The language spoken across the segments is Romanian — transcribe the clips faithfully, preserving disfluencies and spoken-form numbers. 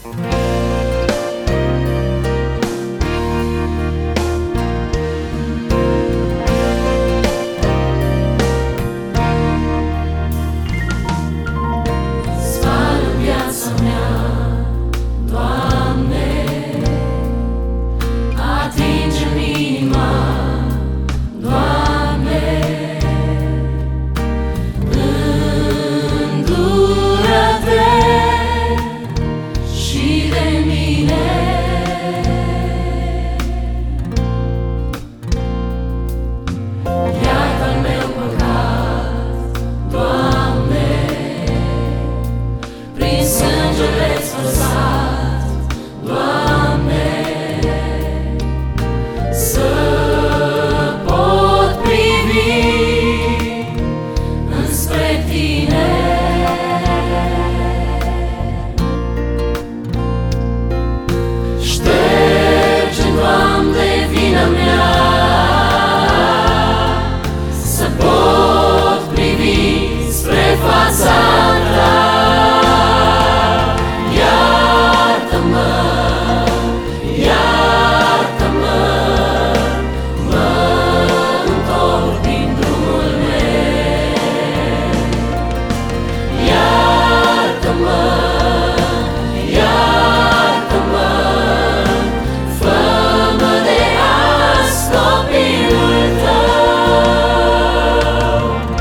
Spală viața mea, Doamne, atinge-mi inima, Doamne, îndură-te și de mine. Iartă-l meu păcat, Doamne, prin sângele-ți vărsat, Doamne, să pot privi înspre Tine. Șterge, Doamne, vina mea, să pot privi spre fața Ta. Iartă-mă, iartă-mă, mă întorc din drumul meu. Iartă-mă, iartă-mă, fă-mă de azi copilul Tău.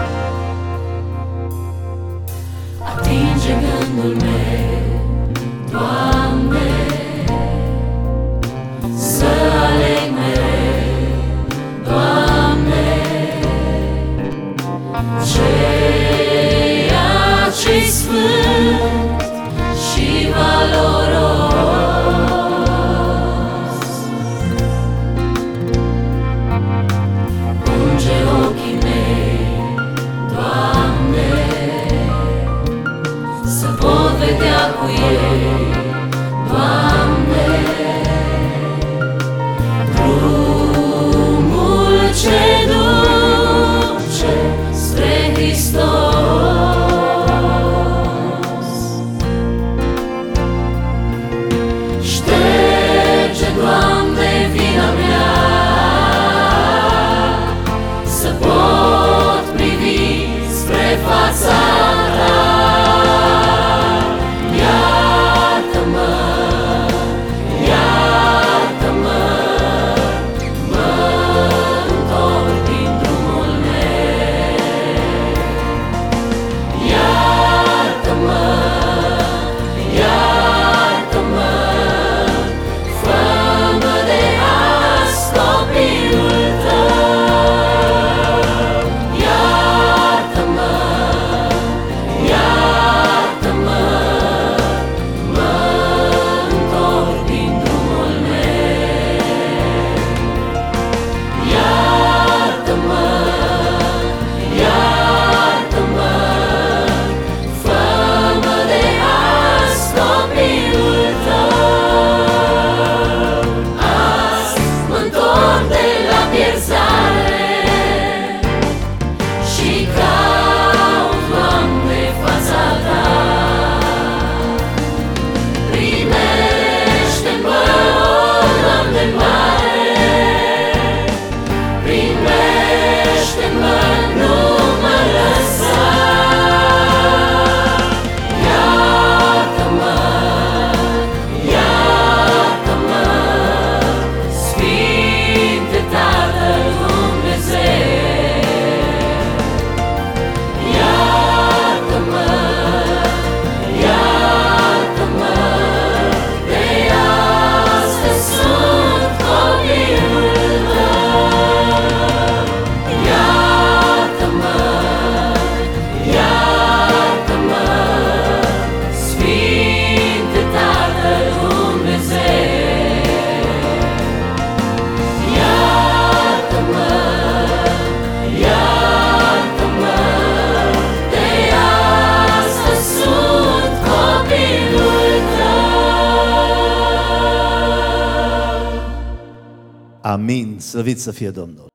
Atinge gândul meu, Doamne, să aleg mereu, Doamne, ceea ce-i sfânt și valoros. Unge ochii mei, Doamne, să pot vedea cu ei, Doamne, drumul ce duce spre Hristos. Șterge, Doamne, vina mea, să pot privi spre fața Ta. Iartă-mă, iartă-mă, mă întorc din drumul meu. Iartă-mă, iartă-mă, fă-mă de azi copilul Tău. Iartă-mă, iartă-mă, mă întorc din drumul meu. Iartă-mă, iartă-mă, fă-mă de azi copilul Tău. Azi mă-ntorc de la pierzare și caut, Doamne, fața Ta. Primește-mă, o Doamne mare, primește-mă, nu mă lăsa. Iartă-mă, iartă-mă, Sfinte Tatăl Dumnezeu. Iartă-mă, iartă-mă, de astăzi sunt copilul Tău. Iartă-mă, iartă-mă, Sfinte Tatăl Dumnezeu. Iartă-mă, iartă-mă, de astăzi sunt copilul Tău. Amin, slăvit să fie Domnul.